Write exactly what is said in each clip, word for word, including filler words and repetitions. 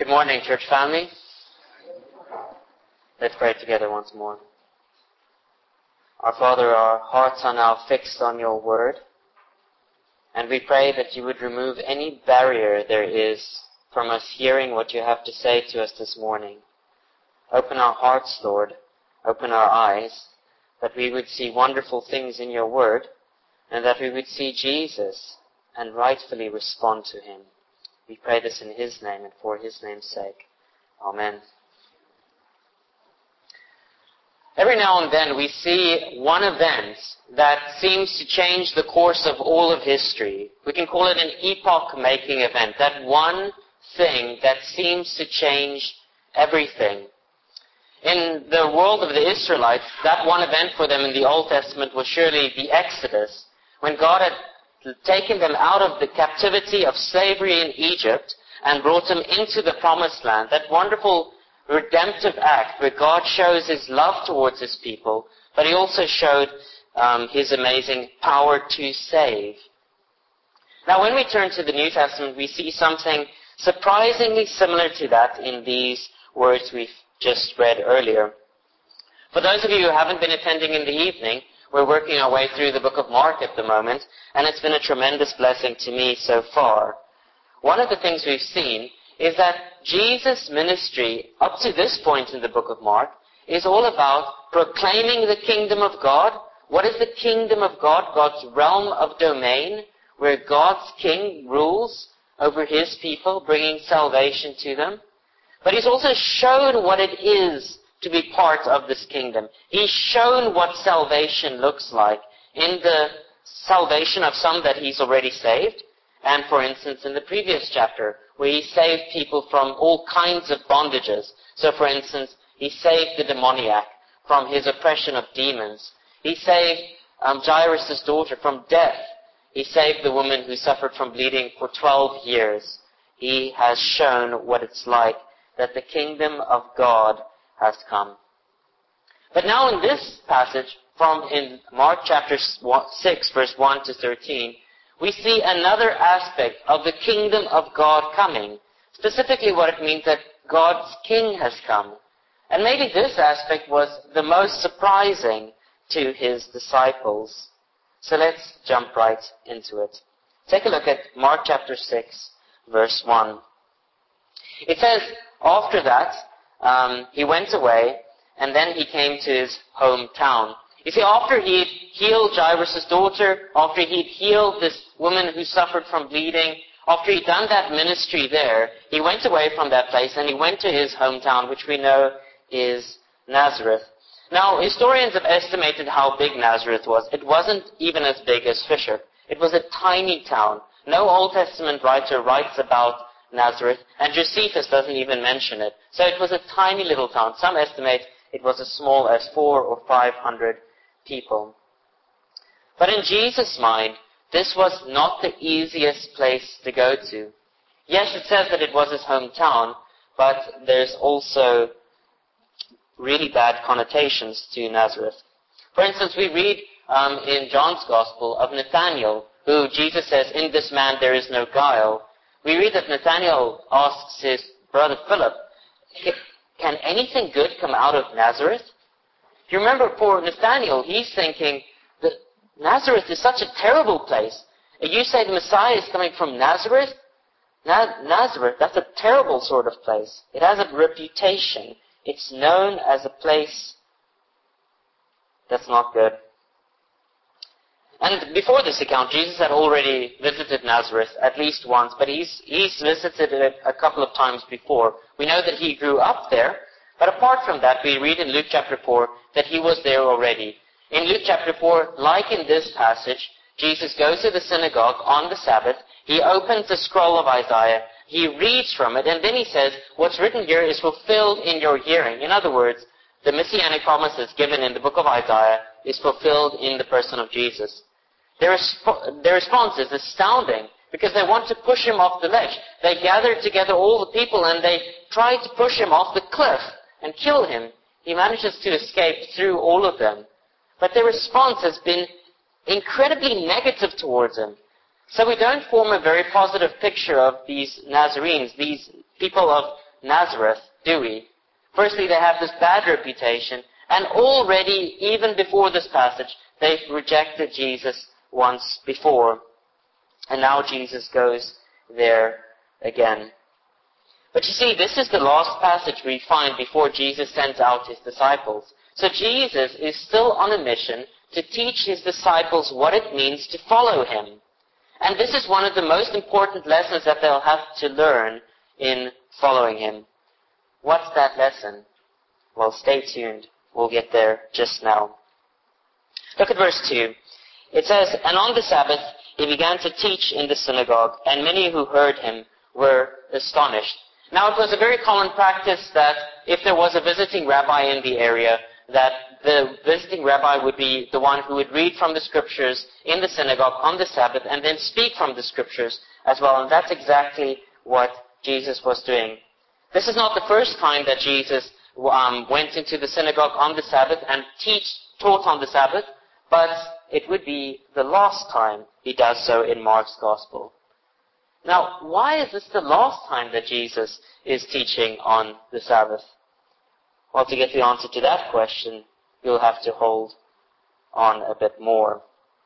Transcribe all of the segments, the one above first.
Good morning, church family. Let's pray together once more. Our Father, our hearts are now fixed on your word, and we pray that you would remove any barrier there is from us hearing what you have to say to us this morning. Open our hearts, Lord. Open our eyes, that we would see wonderful things in your word, and that we would see Jesus and rightfully respond to him. We pray this in his name and for his name's sake. Amen. Every now and then we see one event that seems to change the course of all of history. We can call it an epoch-making event. That one thing that seems to change everything. In the world of the Israelites, that one event for them in the Old Testament was surely the Exodus, when God had taken them out of the captivity of slavery in Egypt and brought them into the promised land. That wonderful redemptive act where God shows his love towards his people, but he also showed um, his amazing power to save. Now when we turn to the New Testament, we see something surprisingly similar to that in these words we've just read earlier. For those of you who haven't been attending in the evening, we're working our way through the book of Mark at the moment, and it's been a tremendous blessing to me so far. One of the things we've seen is that Jesus' ministry, up to this point in the book of Mark, is all about proclaiming the kingdom of God. What is the kingdom of God? God's realm of domain, where God's king rules over his people, bringing salvation to them. But he's also shown what it is to be part of this kingdom. He's shown what salvation looks like in the salvation of some that he's already saved. And for instance, in the previous chapter, where he saved people from all kinds of bondages. So for instance, he saved the demoniac from his oppression of demons. He saved um, Jairus' daughter from death. He saved the woman who suffered from bleeding for twelve years. He has shown what it's like that the kingdom of God has come. But now in this passage, from in Mark chapter six, verse one to thirteen, we see another aspect of the kingdom of God coming. Specifically what it means that God's king has come. And maybe this aspect was the most surprising to his disciples. So let's jump right into it. Take a look at Mark chapter six, verse one. It says, after that, Um, he went away, and then he came to his hometown. You see, after he'd healed Jairus' daughter, after he'd healed this woman who suffered from bleeding, after he'd done that ministry there, he went away from that place and he went to his hometown, which we know is Nazareth. Now, historians have estimated how big Nazareth was. It wasn't even as big as Fisher. It was a tiny town. No Old Testament writer writes about Nazareth, and Josephus doesn't even mention it. So it was a tiny little town. Some estimate it was as small as four or five hundred people. But in Jesus' mind, this was not the easiest place to go to. Yes, it says that it was his hometown, but there's also really bad connotations to Nazareth. For instance, we read um, in John's Gospel of Nathanael, who Jesus says, "In this man there is no guile." We read that Nathanael asks his brother Philip, "Can anything good come out of Nazareth?" If you remember, for Nathanael, he's thinking that Nazareth is such a terrible place. And you say the Messiah is coming from Nazareth? Na- Nazareth, that's a terrible sort of place. It has a reputation. It's known as a place that's not good. And before this account, Jesus had already visited Nazareth at least once, but he's, he's visited it a couple of times before. We know that he grew up there, but apart from that, we read in Luke chapter four that he was there already. In Luke chapter four, like in this passage, Jesus goes to the synagogue on the Sabbath, he opens the scroll of Isaiah, he reads from it, and then he says, what's written here is fulfilled in your hearing. In other words, the messianic promises given in the book of Isaiah is fulfilled in the person of Jesus. Their, resp- their response is astounding because they want to push him off the ledge. They gather together all the people and they try to push him off the cliff and kill him. He manages to escape through all of them. But their response has been incredibly negative towards him. So we don't form a very positive picture of these Nazarenes, these people of Nazareth, do we? Firstly, they have this bad reputation, and already, even before this passage, they've rejected Jesus once before. And now Jesus goes there again. But you see, this is the last passage we find before Jesus sends out his disciples. So Jesus is still on a mission to teach his disciples what it means to follow him. And this is one of the most important lessons that they'll have to learn in following him. What's that lesson? Well, stay tuned. We'll get there just now. Look at verse two. It says, "And on the Sabbath he began to teach in the synagogue, and many who heard him were astonished." Now, it was a very common practice that if there was a visiting rabbi in the area, that the visiting rabbi would be the one who would read from the scriptures in the synagogue on the Sabbath and then speak from the scriptures as well. And that's exactly what Jesus was doing. This is not the first time that Jesus um, went into the synagogue on the Sabbath and teach, taught on the Sabbath, but it would be the last time he does so in Mark's Gospel. Now, why is this the last time that Jesus is teaching on the Sabbath? Well, to get the answer to that question, you'll have to hold on a bit more.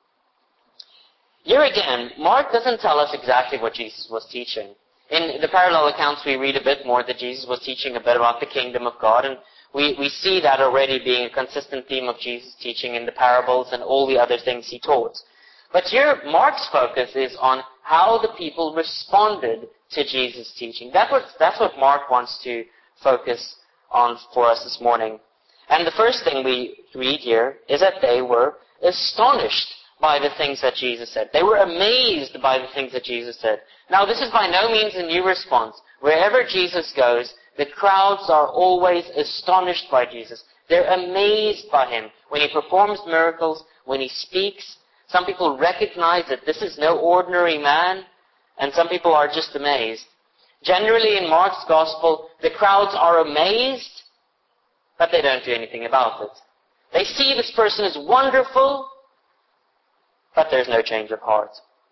Here again, Mark doesn't tell us exactly what Jesus was teaching. In the parallel accounts, we read a bit more that Jesus was teaching a bit about the kingdom of God, and we, we see that already being a consistent theme of Jesus' teaching in the parables and all the other things he taught. But here, Mark's focus is on how the people responded to Jesus' teaching. That was, that's what Mark wants to focus on for us this morning. And the first thing we read here is that they were astonished by the things that Jesus said. They were amazed by the things that Jesus said. Now, this is by no means a new response. Wherever Jesus goes, the crowds are always astonished by Jesus. They're amazed by him. When he performs miracles, when he speaks, some people recognize that this is no ordinary man, and some people are just amazed. Generally, in Mark's Gospel, the crowds are amazed, but they don't do anything about it. They see this person as wonderful, but there's no change of heart.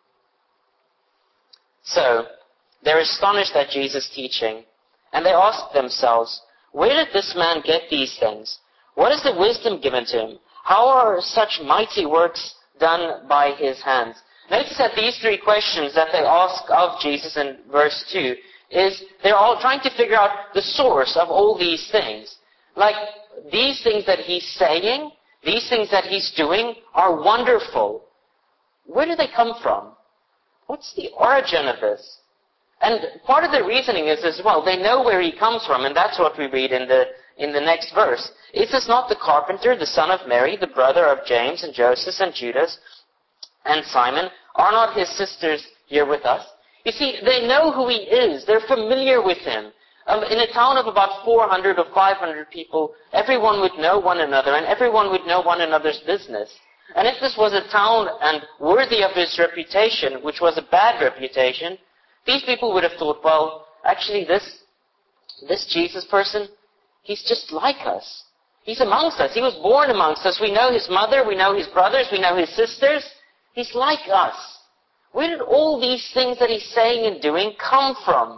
So, they're astonished at Jesus' teaching, and they ask themselves, where did this man get these things? What is the wisdom given to him? How are such mighty works done by his hands? Notice that these three questions that they ask of Jesus in verse two is they're all trying to figure out the source of all these things. Like, these things that he's saying, these things that he's doing are wonderful. Where do they come from? What's the origin of this? And part of the reasoning is as well, they know where he comes from, and that's what we read in the in the next verse. Is this not the carpenter, the son of Mary, the brother of James and Joseph and Judas and Simon? Are not his sisters here with us? You see, they know who he is. They're familiar with him. Um, in a town of about four hundred or five hundred people, everyone would know one another, and everyone would know one another's business. And if this was a town and worthy of his reputation, which was a bad reputation, these people would have thought, well, actually this, this Jesus person, he's just like us. He's amongst us. He was born amongst us. We know his mother, we know his brothers, we know his sisters. He's like us. Where did all these things that he's saying and doing come from?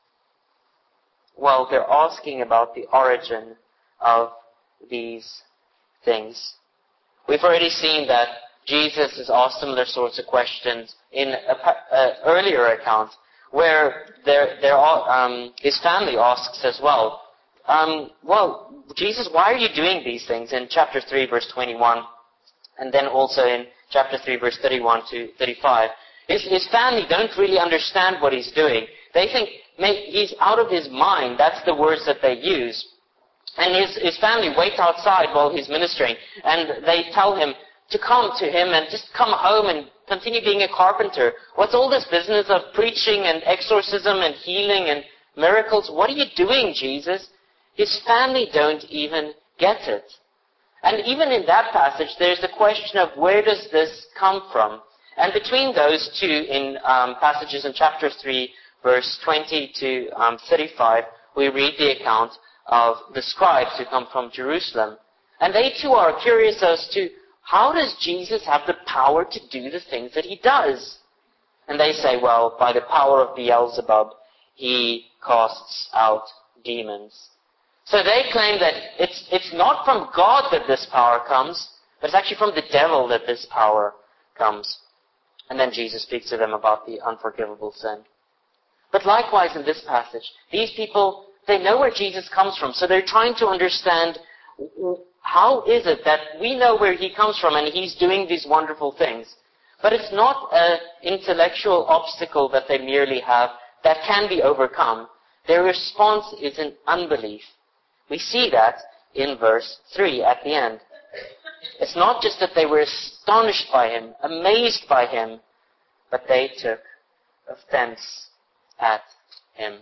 Well, they're asking about the origin of these things. We've already seen that Jesus has asked similar sorts of questions in an earlier account, where they're, they're all, um, his family asks as well, um, well, Jesus, why are you doing these things? In chapter three, verse twenty-one, and then also in chapter three, verse thirty-one to thirty-five. His, his family don't really understand what he's doing. They think he's out of his mind. That's the words that they use. And his, his family wait outside while he's ministering, and they tell him to come to him and just come home and continue being a carpenter. What's all this business of preaching and exorcism and healing and miracles? What are you doing, Jesus? His family don't even get it. And even in that passage, there's the question of where does this come from? And between those two, in um, passages in chapter three, verse twenty to um, thirty-five, we read the account of the scribes who come from Jerusalem. And they too are curious as to how does Jesus have the power to do the things that he does? And they say, well, by the power of Beelzebub, he casts out demons. So they claim that it's, it's not from God that this power comes, but it's actually from the devil that this power comes. And then Jesus speaks to them about the unforgivable sin. But likewise in this passage, these people, they know where Jesus comes from, so they're trying to understand how is it that we know where he comes from and he's doing these wonderful things. But it's not an intellectual obstacle that they merely have that can be overcome. Their response is in unbelief. We see that in verse three at the end. It's not just that they were astonished by him, amazed by him, but they took offense at him.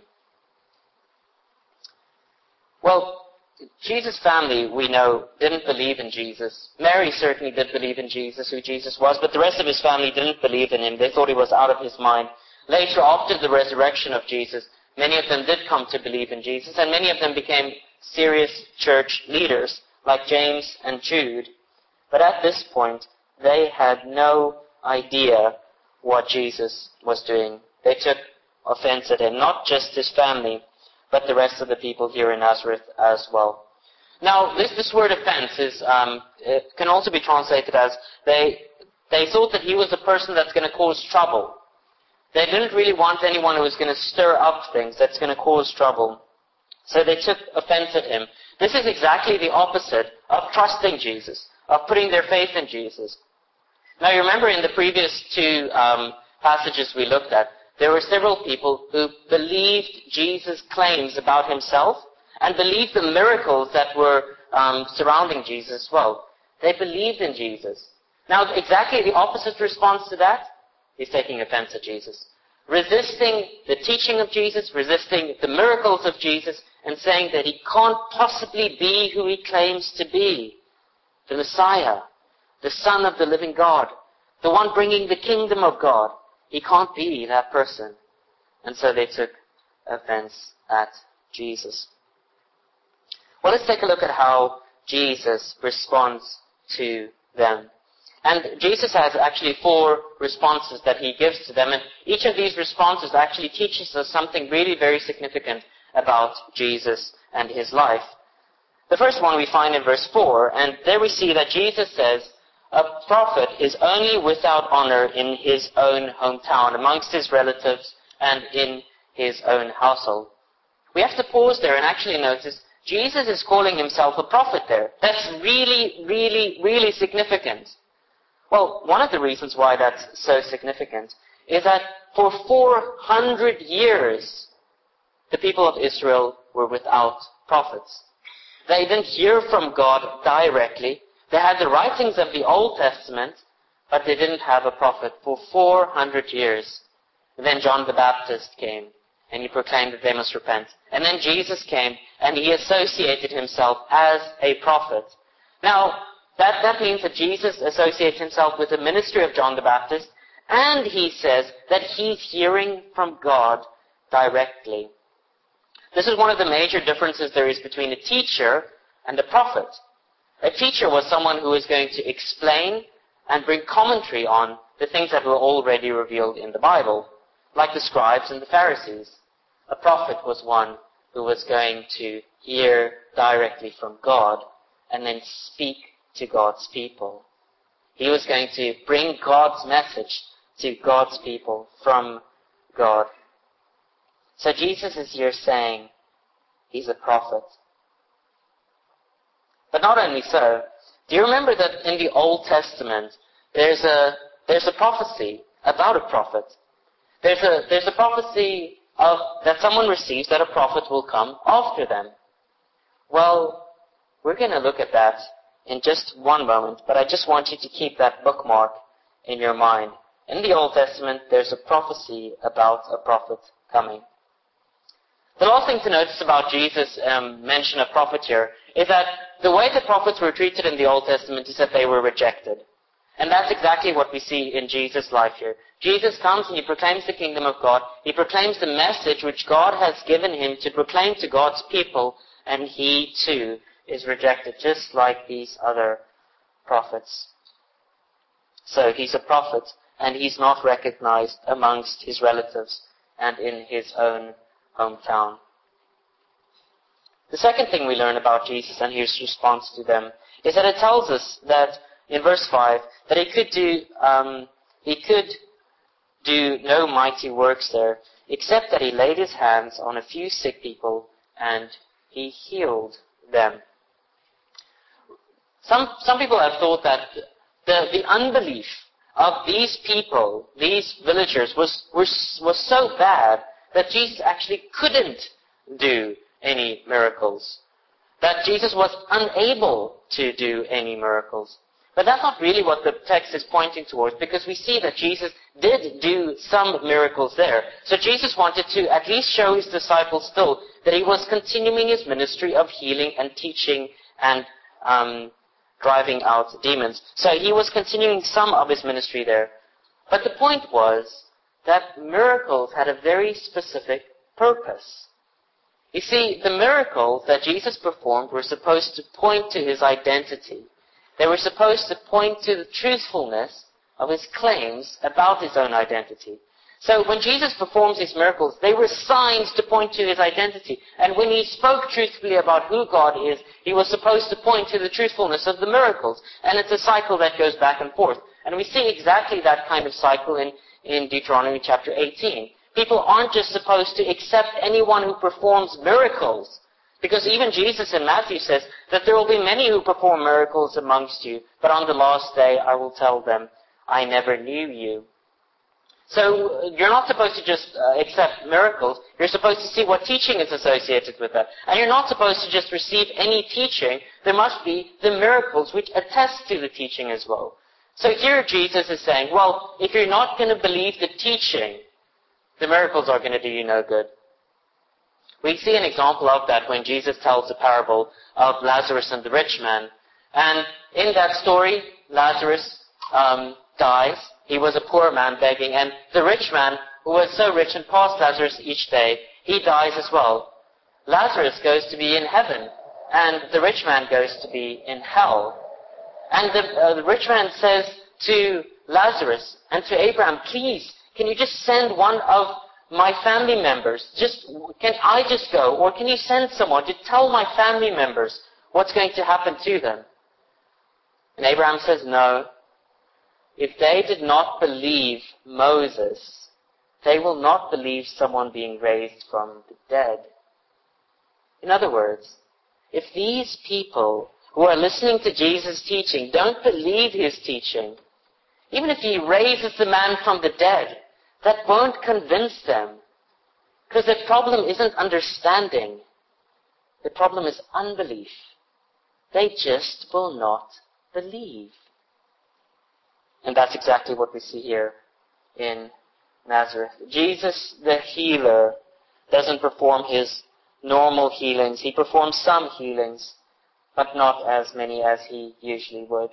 Well, Jesus' family, we know, didn't believe in Jesus. Mary certainly did believe in Jesus, who Jesus was, but the rest of his family didn't believe in him. They thought he was out of his mind. Later, after the resurrection of Jesus, many of them did come to believe in Jesus, and many of them became serious church leaders, like James and Jude. But at this point, they had no idea what Jesus was doing. They took offense at him, not just his family, but the rest of the people here in Nazareth as well. Now, this, this word offense is, um, it can also be translated as they, they thought that he was the person that's going to cause trouble. They didn't really want anyone who was going to stir up things, that's going to cause trouble. So they took offense at him. This is exactly the opposite of trusting Jesus, of putting their faith in Jesus. Now, you remember in the previous two um, passages we looked at, there were several people who believed Jesus' claims about himself and believed the miracles that were um, surrounding Jesus as well. They believed in Jesus. Now, exactly the opposite response to that is taking offense at Jesus. Resisting the teaching of Jesus, resisting the miracles of Jesus, and saying that he can't possibly be who he claims to be. The Messiah, the Son of the living God, the one bringing the kingdom of God. He can't be that person. And so they took offense at Jesus. Well, let's take a look at how Jesus responds to them. And Jesus has actually four responses that he gives to them. And each of these responses actually teaches us something really very significant about Jesus and his life. The first one we find in verse four, and there we see that Jesus says, a prophet is only without honor in his own hometown, amongst his relatives, and in his own household. We have to pause there and actually notice Jesus is calling himself a prophet there. That's really, really, really significant. Well, one of the reasons why that's so significant is that for four hundred years, the people of Israel were without prophets. They didn't hear from God directly. They had the writings of the Old Testament, but they didn't have a prophet for four hundred years. And then John the Baptist came, and he proclaimed that they must repent. And then Jesus came, and he associated himself as a prophet. Now, that, that means that Jesus associates himself with the ministry of John the Baptist, and he says that he's hearing from God directly. This is one of the major differences there is between a teacher and a prophet. A teacher was someone who was going to explain and bring commentary on the things that were already revealed in the Bible, like the scribes and the Pharisees. A prophet was one who was going to hear directly from God and then speak to God's people. He was going to bring God's message to God's people from God. So Jesus is here saying he's a prophet. But not only so, do you remember that in the Old Testament there's a there's a prophecy about a prophet? There's a there's a prophecy of that someone receives that a prophet will come after them. Well, we're going to look at that in just one moment, but I just want you to keep that bookmark in your mind. In the Old Testament, there's a prophecy about a prophet coming. The last thing to notice about Jesus' um, mention of prophet here is that the way the prophets were treated in the Old Testament is that they were rejected. And that's exactly what we see in Jesus' life here. Jesus comes and he proclaims the kingdom of God. He proclaims the message which God has given him to proclaim to God's people, and he too is rejected, just like these other prophets. So he's a prophet, and he's not recognized amongst his relatives and in his own hometown. The second thing we learn about Jesus and his response to them is that it tells us that in verse five that he could do um, he could do no mighty works there, except that he laid his hands on a few sick people and he healed them. Some some people have thought that the the unbelief of these people, these villagers, was was was so bad that Jesus actually couldn't do any miracles. That Jesus was unable to do any miracles. But that's not really what the text is pointing towards, because we see that Jesus did do some miracles there. So Jesus wanted to at least show his disciples still that he was continuing his ministry of healing and teaching and um, driving out demons. So he was continuing some of his ministry there. But the point was that miracles had a very specific purpose. You see, the miracles that Jesus performed were supposed to point to his identity. They were supposed to point to the truthfulness of his claims about his own identity. So when Jesus performs these miracles, they were signs to point to his identity. And when he spoke truthfully about who God is, he was supposed to point to the truthfulness of the miracles. And it's a cycle that goes back and forth. And we see exactly that kind of cycle in, in Deuteronomy chapter eighteen. People aren't just supposed to accept anyone who performs miracles. Because even Jesus in Matthew says that there will be many who perform miracles amongst you, but on the last day I will tell them, I never knew you. So you're not supposed to just uh, accept miracles. You're supposed to see what teaching is associated with that. And you're not supposed to just receive any teaching. There must be the miracles which attest to the teaching as well. So here Jesus is saying, well, if you're not going to believe the teaching, the miracles are going to do you no good. We see an example of that when Jesus tells the parable of Lazarus and the rich man. And in that story, Lazarus um, dies. He was a poor man begging. And the rich man, who was so rich and passed Lazarus each day, he dies as well. Lazarus goes to be in heaven, and the rich man goes to be in hell. And the, uh, the rich man says to Lazarus and to Abraham, please, can you just send one of my family members? Just, can I just go? Or can you send someone to tell my family members what's going to happen to them? And Abraham says, no. If they did not believe Moses, they will not believe someone being raised from the dead. In other words, if these people who are listening to Jesus' teaching don't believe his teaching, even if he raises the man from the dead, that won't convince them. Because the problem isn't understanding. The problem is unbelief. They just will not believe. And that's exactly what we see here in Nazareth. Jesus, the healer, doesn't perform his normal healings. He performs some healings, but not as many as he usually would.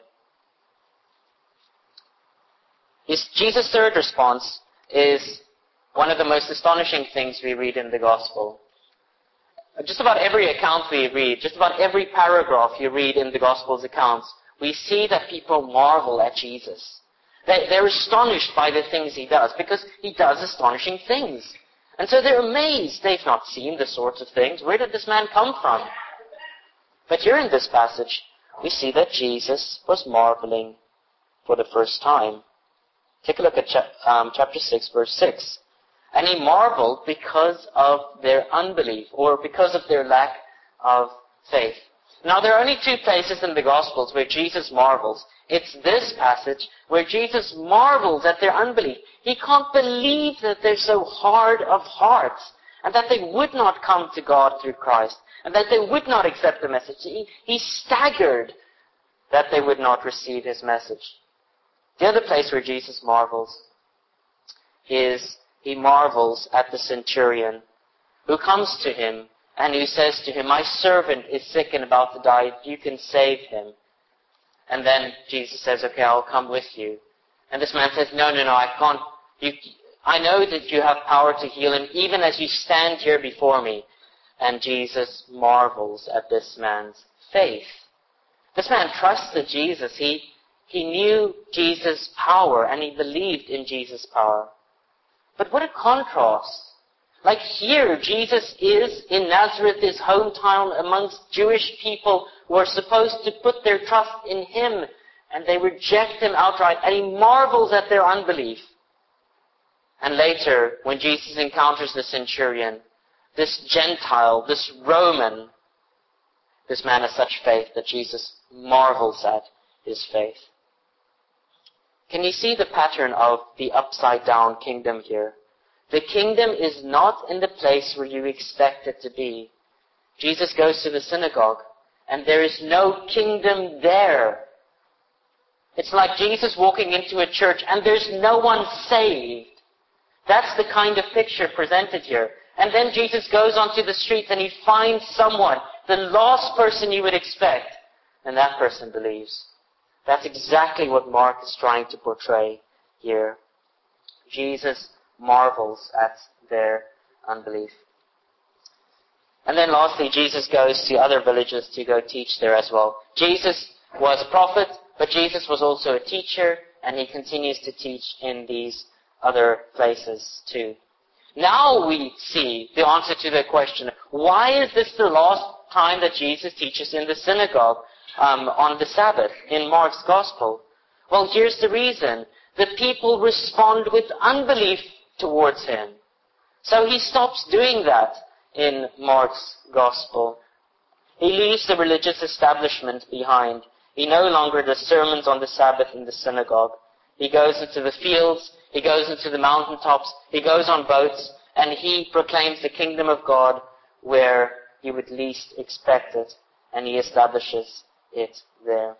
His, Jesus' third response is one of the most astonishing things we read in the Gospel. Just about every account we read, just about every paragraph you read in the Gospel's accounts, we see that people marvel at Jesus. They, they're astonished by the things he does, because he does astonishing things. And so they're amazed. They've not seen the sorts of things. Where did this man come from? But here in this passage, we see that Jesus was marveling for the first time. Take a look at cha- um, chapter six, verse six. And he marveled because of their unbelief, or because of their lack of faith. Now, there are only two places in the Gospels where Jesus marvels. It's this passage where Jesus marvels at their unbelief. He can't believe that they're so hard of heart, and that they would not come to God through Christ, and that they would not accept the message. He, he's staggered that they would not receive his message. The other place where Jesus marvels is he marvels at the centurion who comes to him and who says to him, my servant is sick and about to die, you can save him. And then Jesus says, okay, I'll come with you. And this man says, no, no, no, I can't. You, I know that you have power to heal him even as you stand here before me. And Jesus marvels at this man's faith. This man trusted Jesus. He He knew Jesus' power, and he believed in Jesus' power. But what a contrast Like here, Jesus is in Nazareth, his hometown, amongst Jewish people who are supposed to put their trust in him, and they reject him outright, and he marvels at their unbelief. And later, when Jesus encounters the centurion, this Gentile, this Roman, this man has such faith that Jesus marvels at his faith. Can you see the pattern of the upside-down kingdom here? The kingdom is not in the place where you expect it to be. Jesus goes to the synagogue, and there is no kingdom there. It's like Jesus walking into a church, and there's no one saved. That's the kind of picture presented here. And then Jesus goes onto the streets, and he finds someone, the last person you would expect, and that person believes. That's exactly what Mark is trying to portray here. Jesus marvels at their unbelief. And then lastly, Jesus goes to other villages to go teach there as well. Jesus was a prophet, but Jesus was also a teacher, and he continues to teach in these other places too. Now we see the answer to the question, why is this the last time that Jesus teaches in the synagogue um, on the Sabbath in Mark's Gospel? Well, here's the reason. The people respond with unbelief towards him. So he stops doing that in Mark's Gospel. He leaves the religious establishment behind. He no longer does sermons on the Sabbath in the synagogue. He goes into the fields, he goes into the mountaintops, he goes on boats, and he proclaims the kingdom of God where you would least expect it, and he establishes it there.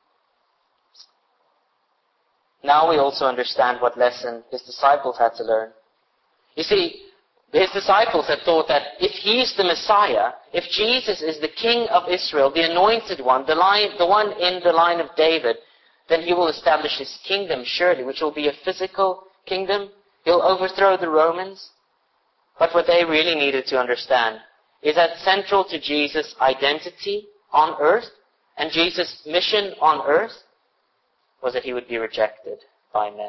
Now we also understand what lesson his disciples had to learn. You see, his disciples had thought that if he's the Messiah, if Jesus is the King of Israel, the anointed one, the, line, the one in the line of David, then he will establish his kingdom surely, which will be a physical kingdom. He'll overthrow the Romans. But what they really needed to understand is that central to Jesus' identity on earth and Jesus' mission on earth was that he would be rejected by men.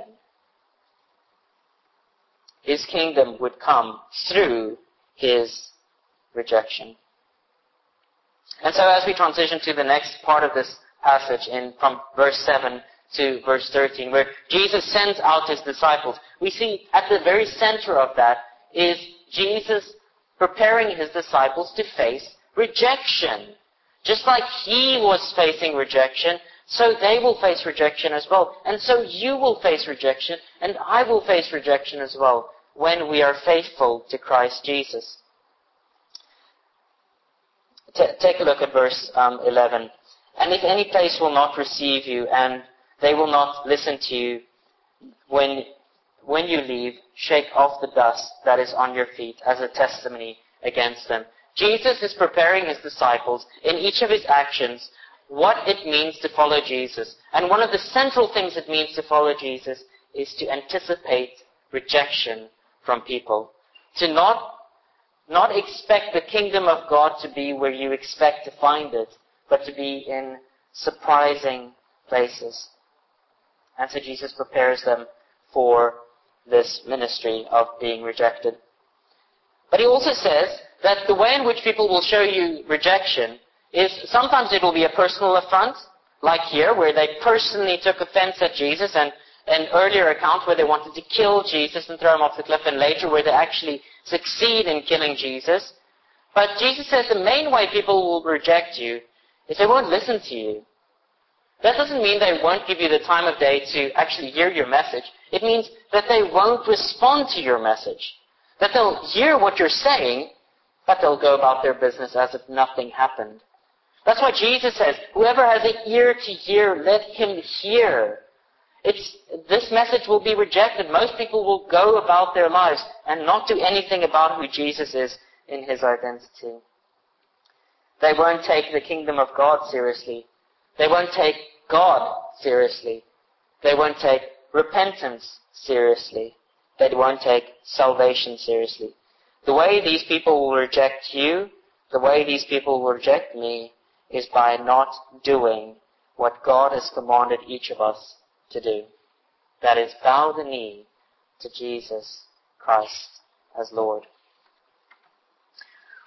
His kingdom would come through his rejection. And so as we transition to the next part of this passage in from verse seven to verse thirteen, where Jesus sends out his disciples, we see at the very center of that is Jesus preparing his disciples to face rejection. Just like he was facing rejection, so they will face rejection as well. And so you will face rejection, and I will face rejection as well when we are faithful to Christ Jesus. T- take a look at verse um, eleven. And if any place will not receive you, and they will not listen to you, when, when you leave, shake off the dust that is on your feet as a testimony against them. Jesus is preparing his disciples in each of his actions what it means to follow Jesus. And one of the central things it means to follow Jesus is to anticipate rejection from people. To not, not expect the kingdom of God to be where you expect to find it, but to be in surprising places. And so Jesus prepares them for this ministry of being rejected. But he also says that the way in which people will show you rejection is sometimes it will be a personal affront, like here, where they personally took offense at Jesus, and an earlier account where they wanted to kill Jesus and throw him off the cliff, and later where they actually succeed in killing Jesus. But Jesus says the main way people will reject you is they won't listen to you. That doesn't mean they won't give you the time of day to actually hear your message. It means that they won't respond to your message. That they'll hear what you're saying, but they'll go about their business as if nothing happened. That's why Jesus says, whoever has an ear to hear, let him hear. It's, this message will be rejected. Most people will go about their lives and not do anything about who Jesus is in his identity. They won't take the kingdom of God seriously. They won't take God seriously. They won't take repentance seriously. They won't take salvation seriously. The way these people will reject you, the way these people will reject me, is by not doing what God has commanded each of us to do. That is, bow the knee to Jesus Christ as Lord.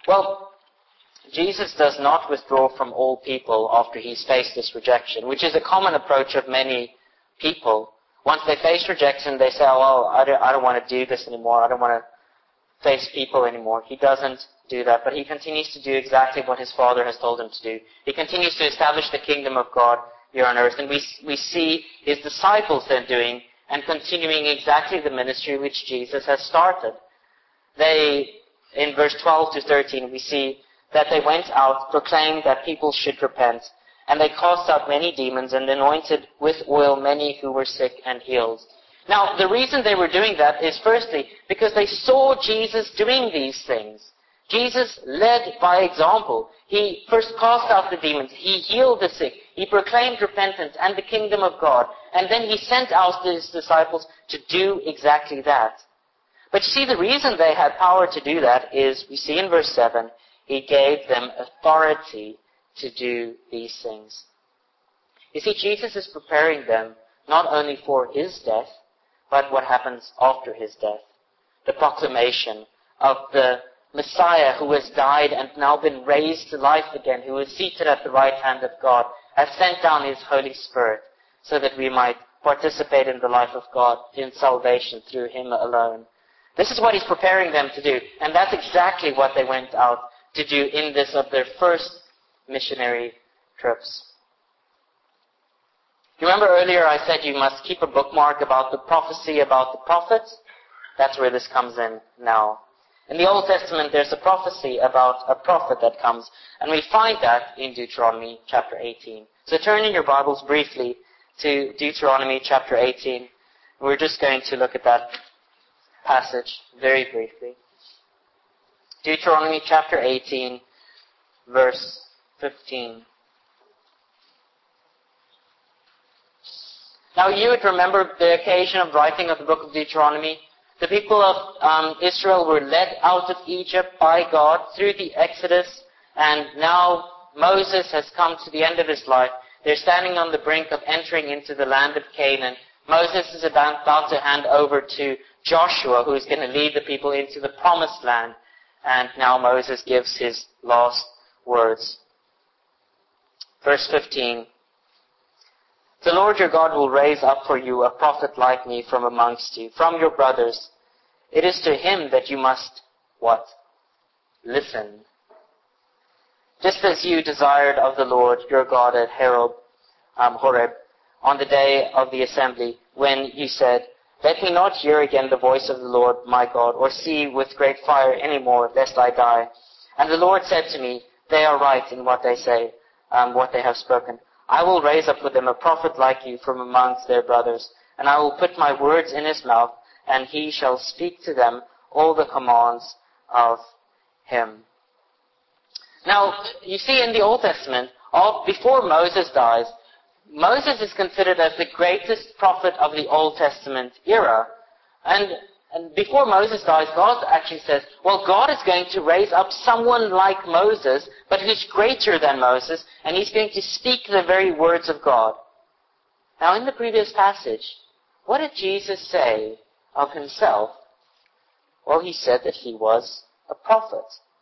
Well, Jesus does not withdraw from all people after he's faced this rejection, which is a common approach of many people. Once they face rejection, they say, oh, well, I don't, I don't want to do this anymore. I don't want to face people anymore. He doesn't do that, but he continues to do exactly what his Father has told him to do. He continues to establish the kingdom of God here on earth, and we, we see his disciples then doing and continuing exactly the ministry which Jesus has started. They, in verse twelve to thirteen, we see that they went out, proclaimed that people should repent, and they cast out many demons and anointed with oil many who were sick and healed. Now, the reason they were doing that is firstly because they saw Jesus doing these things. Jesus led by example. He first cast out the demons. He healed the sick. He proclaimed repentance and the kingdom of God. And then he sent out his disciples to do exactly that. But you see, the reason they had power to do that is, we see in verse seven, he gave them authority to do these things. You see, Jesus is preparing them not only for his death, but what happens after his death. The proclamation of the Messiah who has died and now been raised to life again, who is seated at the right hand of God, has sent down his Holy Spirit so that we might participate in the life of God in salvation through him alone. This is what he's preparing them to do, and that's exactly what they went out to do in this of their first missionary trips. You remember earlier I said you must keep a bookmark about the prophecy about the prophets? That's where this comes in now. In the Old Testament, there's a prophecy about a prophet that comes, and we find that in Deuteronomy chapter eighteen. So turn in your Bibles briefly to Deuteronomy chapter eighteen. We're just going to look at that passage very briefly. Deuteronomy chapter eighteen, verse fifteen. Now you would remember the occasion of writing of the book of Deuteronomy. The people of um, Israel were led out of Egypt by God through the Exodus, and now Moses has come to the end of his life. They're standing on the brink of entering into the land of Canaan. Moses is about, about to hand over to Joshua, who is going to lead the people into the promised land. And now Moses gives his last words. Verse fifteen. The Lord your God will raise up for you a prophet like me from amongst you, from your brothers. It is to him that you must, what? Listen. Just as you desired of the Lord your God at Horeb, um, Horeb, on the day of the assembly, when you said, let me not hear again the voice of the Lord my God, or see with great fire any more, lest I die. And the Lord said to me, they are right in what they say, um, what they have spoken. I will raise up for them a prophet like you from amongst their brothers, and I will put my words in his mouth, and he shall speak to them all the commands of him. Now, you see in the Old Testament, before Moses dies, Moses is considered as the greatest prophet of the Old Testament era. And, and before Moses dies, God actually says, well, God is going to raise up someone like Moses, but who's greater than Moses, and he's going to speak the very words of God. Now, in the previous passage, what did Jesus say of himself? Well, he said that he was a prophet.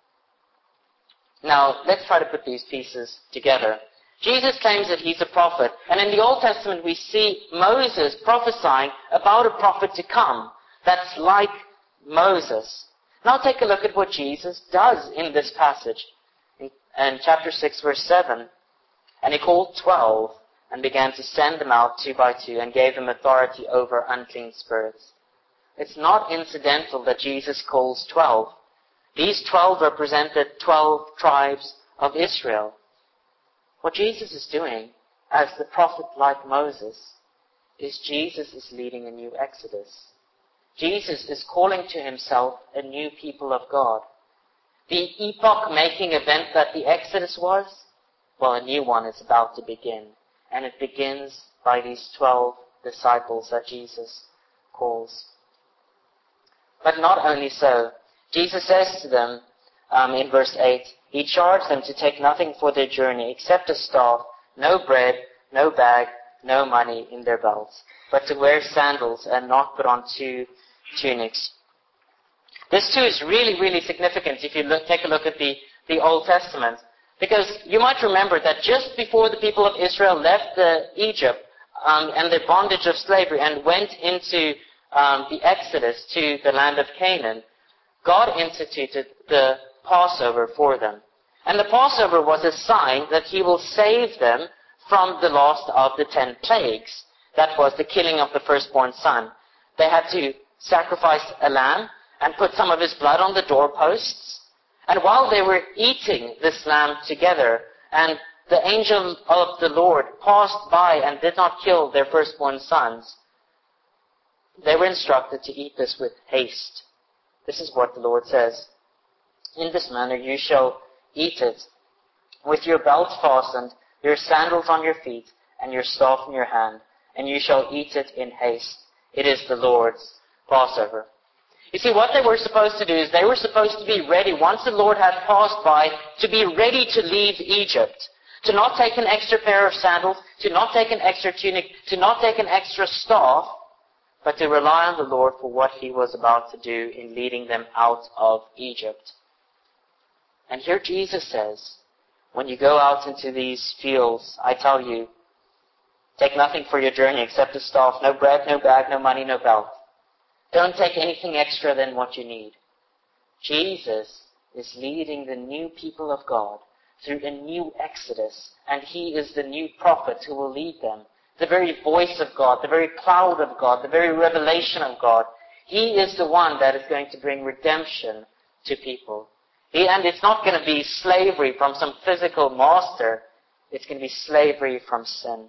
Now, let's try to put these pieces together. Jesus claims that he's a prophet, and in the Old Testament we see Moses prophesying about a prophet to come that's like Moses. Now take a look at what Jesus does in this passage. In, in chapter six, verse seven, and he called twelve and began to send them out two by two and gave them authority over unclean spirits. It's not incidental that Jesus calls twelve. These twelve represented twelve tribes of Israel. What Jesus is doing as the prophet like Moses is Jesus is leading a new exodus. Jesus is calling to himself a new people of God. The epoch-making event that the Exodus was, well, a new one is about to begin. And it begins by these twelve disciples that Jesus calls. But not only so. Jesus says to them um, in verse eight, he charged them to take nothing for their journey except a staff, no bread, no bag, no money in their belts, but to wear sandals and not put on two tunics. This too is really, really significant if you look, take a look at the, the Old Testament. Because you might remember that just before the people of Israel left the Egypt um, and their bondage of slavery and went into um, the Exodus to the land of Canaan, God instituted the Passover for them. And the Passover was a sign that He will save them from the last of the ten plagues. That was the killing of the firstborn son. They had to sacrifice a lamb and put some of his blood on the doorposts. And while they were eating this lamb together, and the angel of the Lord passed by and did not kill their firstborn sons, they were instructed to eat this with haste. This is what the Lord says. In this manner you shall eat it, with your belt fastened, your sandals on your feet, and your staff in your hand, and you shall eat it in haste. It is the Lord's Passover. You see, what they were supposed to do is they were supposed to be ready, once the Lord had passed by, to be ready to leave Egypt. To not take an extra pair of sandals, to not take an extra tunic, to not take an extra staff, but to rely on the Lord for what He was about to do in leading them out of Egypt. And here Jesus says, when you go out into these fields, I tell you, take nothing for your journey except a staff, no bread, no bag, no money, no belt. Don't take anything extra than what you need. Jesus is leading the new people of God through a new exodus, and He is the new prophet who will lead them. The very voice of God, the very cloud of God, the very revelation of God. He is the one that is going to bring redemption to people. He, and it's not going to be slavery from some physical master. It's going to be slavery from sin.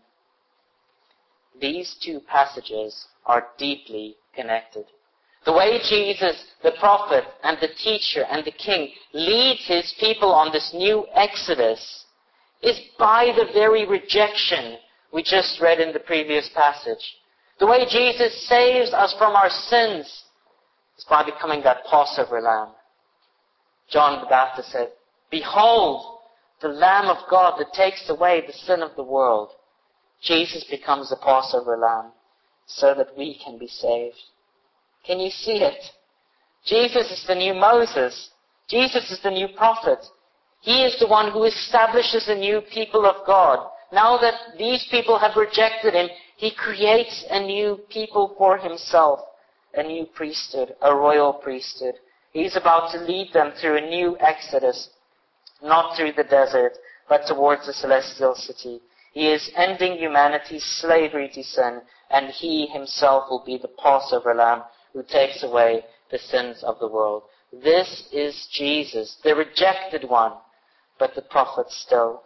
These two passages are deeply connected. The way Jesus, the prophet and the teacher and the king, leads His people on this new exodus is by the very rejection we just read in the previous passage. The way Jesus saves us from our sins is by becoming that Passover lamb. John the Baptist said, "Behold, the Lamb of God that takes away the sin of the world." Jesus becomes the Passover lamb so that we can be saved. Can you see it? Jesus is the new Moses. Jesus is the new prophet. He is the one who establishes a new people of God. Now that these people have rejected Him, He creates a new people for Himself, a new priesthood, a royal priesthood. He's about to lead them through a new exodus, not through the desert, but towards the celestial city. He is ending humanity's slavery to sin, and He Himself will be the Passover lamb who takes away the sins of the world. This is Jesus, the rejected one, but the prophet still.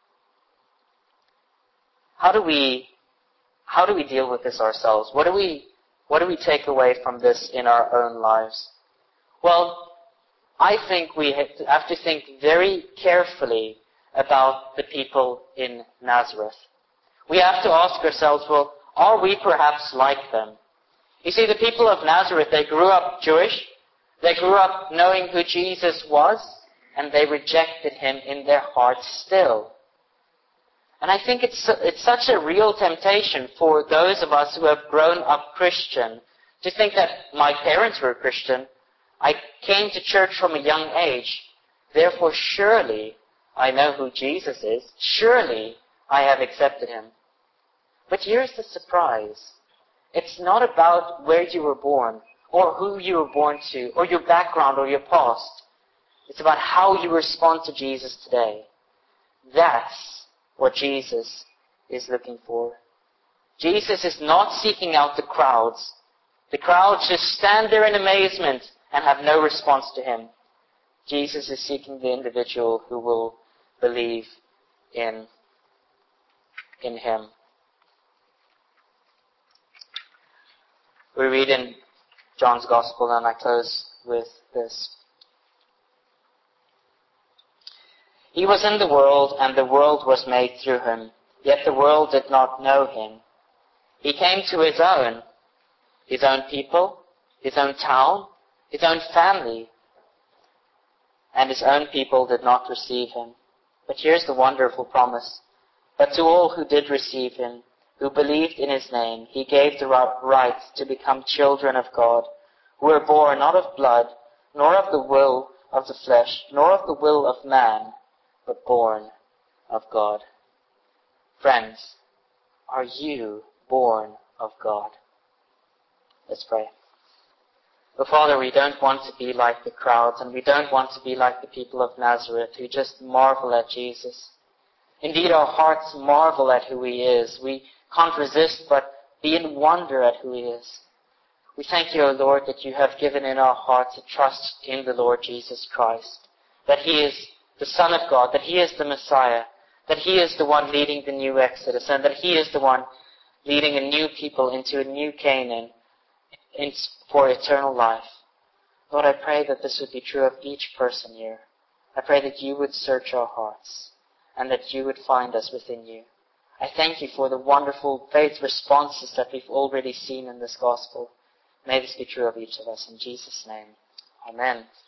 How do we, how do we deal with this ourselves? What do we, what do we take away from this in our own lives? Well, I think we have to think very carefully about the people in Nazareth. We have to ask ourselves, well, are we perhaps like them? You see, the people of Nazareth, they grew up Jewish. They grew up knowing who Jesus was, and they rejected Him in their hearts still. And I think it's, it's such a real temptation for those of us who have grown up Christian to think that my parents were Christian. I came to church from a young age. Therefore, surely I know who Jesus is. Surely I have accepted Him. But here's the surprise. It's not about where you were born, or who you were born to, or your background, or your past. It's about how you respond to Jesus today. That's what Jesus is looking for. Jesus is not seeking out the crowds. The crowds just stand there in amazement and have no response to Him. Jesus is seeking the individual who will believe in, in Him. We read in John's Gospel, and I close with this. He was in the world, and the world was made through Him, yet the world did not know Him. He came to His own, His own people, His own town, His own family, and His own people did not receive Him. But here's the wonderful promise. But to all who did receive Him, who believed in His name, He gave the right to become children of God, who were born not of blood, nor of the will of the flesh, nor of the will of man, but born of God. Friends, are you born of God? Let's pray. Oh, Father, we don't want to be like the crowds, and we don't want to be like the people of Nazareth who just marvel at Jesus. Indeed, our hearts marvel at who He is. We can't resist but be in wonder at who He is. We thank you, O Lord, that you have given in our hearts a trust in the Lord Jesus Christ, that He is the Son of God, that He is the Messiah, that He is the one leading the new Exodus, and that He is the one leading a new people into a new Canaan for eternal life. Lord, I pray that this would be true of each person here. I pray that you would search our hearts and that you would find us within you. I thank you for the wonderful faith responses that we've already seen in this gospel. May this be true of each of us. In Jesus' name, amen.